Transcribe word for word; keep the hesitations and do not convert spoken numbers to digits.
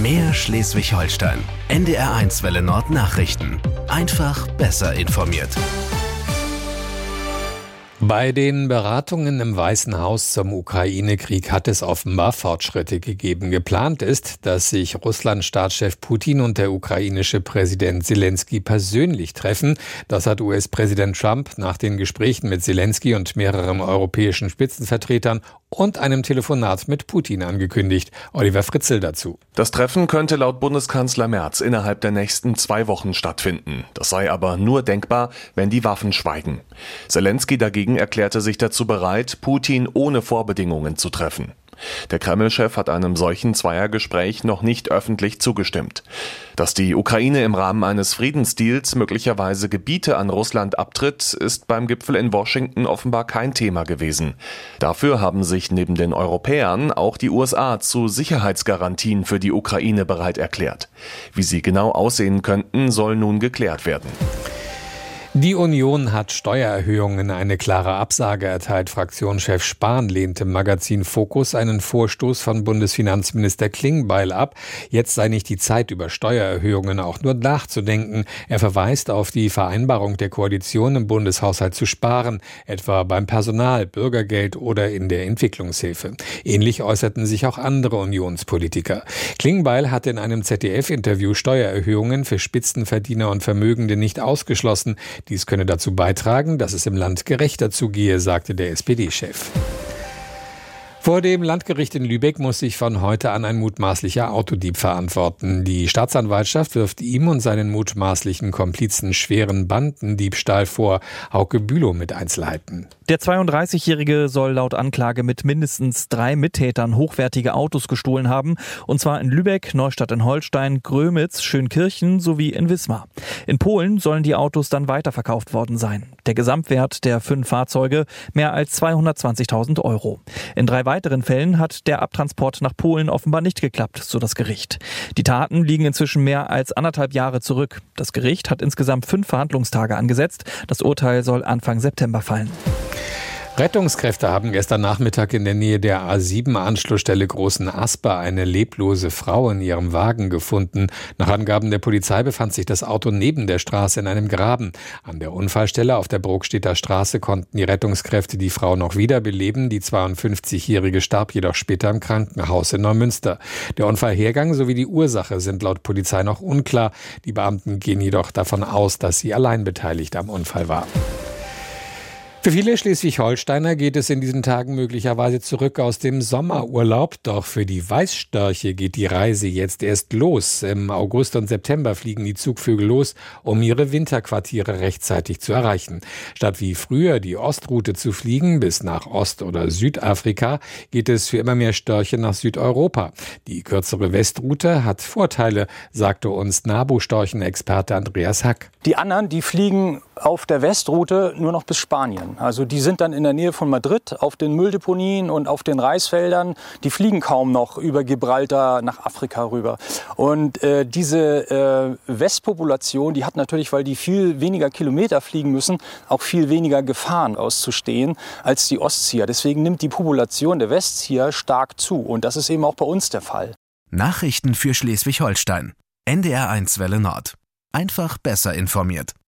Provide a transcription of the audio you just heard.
Mehr Schleswig-Holstein. N D R eins Welle Nord Nachrichten. Einfach besser informiert. Bei den Beratungen im Weißen Haus zum Ukraine-Krieg hat es offenbar Fortschritte gegeben. Geplant ist, dass sich Russland-Staatschef Putin und der ukrainische Präsident Selenskyj persönlich treffen. Das hat U S-Präsident Trump nach den Gesprächen mit Selenskyj und mehreren europäischen Spitzenvertretern und einem Telefonat mit Putin angekündigt. Oliver Fritzel dazu. Das Treffen könnte laut Bundeskanzler Merz innerhalb der nächsten zwei Wochen stattfinden. Das sei aber nur denkbar, wenn die Waffen schweigen. Selenskyj dagegen erklärte sich dazu bereit, Putin ohne Vorbedingungen zu treffen. Der Kreml-Chef hat einem solchen Zweiergespräch noch nicht öffentlich zugestimmt. Dass die Ukraine im Rahmen eines Friedensdeals möglicherweise Gebiete an Russland abtritt, ist beim Gipfel in Washington offenbar kein Thema gewesen. Dafür haben sich neben den Europäern auch die U S A zu Sicherheitsgarantien für die Ukraine bereit erklärt. Wie sie genau aussehen könnten, soll nun geklärt werden. Die Union hat Steuererhöhungen eine klare Absage erteilt. Fraktionschef Spahn lehnte im Magazin Focus einen Vorstoß von Bundesfinanzminister Klingbeil ab. Jetzt sei nicht die Zeit, über Steuererhöhungen auch nur nachzudenken. Er verweist auf die Vereinbarung der Koalition, im Bundeshaushalt zu sparen, etwa beim Personal, Bürgergeld oder in der Entwicklungshilfe. Ähnlich äußerten sich auch andere Unionspolitiker. Klingbeil hatte in einem Z D F-Interview Steuererhöhungen für Spitzenverdiener und Vermögende nicht ausgeschlossen. Dies könne dazu beitragen, dass es im Land gerechter zugehe, sagte der S P D-Chef. Vor dem Landgericht in Lübeck muss sich von heute an ein mutmaßlicher Autodieb verantworten. Die Staatsanwaltschaft wirft ihm und seinen mutmaßlichen Komplizen schweren Bandendiebstahl vor. Hauke Bülow mit Einzelheiten. Der zweiunddreißigjährige soll laut Anklage mit mindestens drei Mittätern hochwertige Autos gestohlen haben. Und zwar in Lübeck, Neustadt in Holstein, Grömitz, Schönkirchen sowie in Wismar. In Polen sollen die Autos dann weiterverkauft worden sein. Der Gesamtwert der fünf Fahrzeuge mehr als zweihundertzwanzigtausend Euro. In drei weiteren Fällen hat der Abtransport nach Polen offenbar nicht geklappt, so das Gericht. Die Taten liegen inzwischen mehr als anderthalb Jahre zurück. Das Gericht hat insgesamt fünf Verhandlungstage angesetzt. Das Urteil soll Anfang September fallen. Rettungskräfte haben gestern Nachmittag in der Nähe der A sieben Anschlussstelle Großen Asper eine leblose Frau in ihrem Wagen gefunden. Nach Angaben der Polizei befand sich das Auto neben der Straße in einem Graben. An der Unfallstelle auf der Brokstedter Straße konnten die Rettungskräfte die Frau noch wiederbeleben. Die zweiundfünfzigjährige starb jedoch später im Krankenhaus in Neumünster. Der Unfallhergang sowie die Ursache sind laut Polizei noch unklar. Die Beamten gehen jedoch davon aus, dass sie allein beteiligt am Unfall war. Für viele Schleswig-Holsteiner geht es in diesen Tagen möglicherweise zurück aus dem Sommerurlaub. Doch für die Weißstörche geht die Reise jetzt erst los. Im August und September fliegen die Zugvögel los, um ihre Winterquartiere rechtzeitig zu erreichen. Statt wie früher die Ostroute zu fliegen bis nach Ost- oder Südafrika, geht es für immer mehr Störche nach Südeuropa. Die kürzere Westroute hat Vorteile, sagte uns Nabustorchen-Experte Andreas Hack. Die anderen, die fliegen auf der Westroute nur noch bis Spanien. Also die sind dann in der Nähe von Madrid auf den Mülldeponien und auf den Reisfeldern. Die fliegen kaum noch über Gibraltar nach Afrika rüber. Und äh, diese äh, Westpopulation, die hat natürlich, weil die viel weniger Kilometer fliegen müssen, auch viel weniger Gefahren auszustehen als die Ostzieher. Deswegen nimmt die Population der Westzieher stark zu. Und das ist eben auch bei uns der Fall. Nachrichten für Schleswig-Holstein. N D R eins Welle Nord. Einfach besser informiert.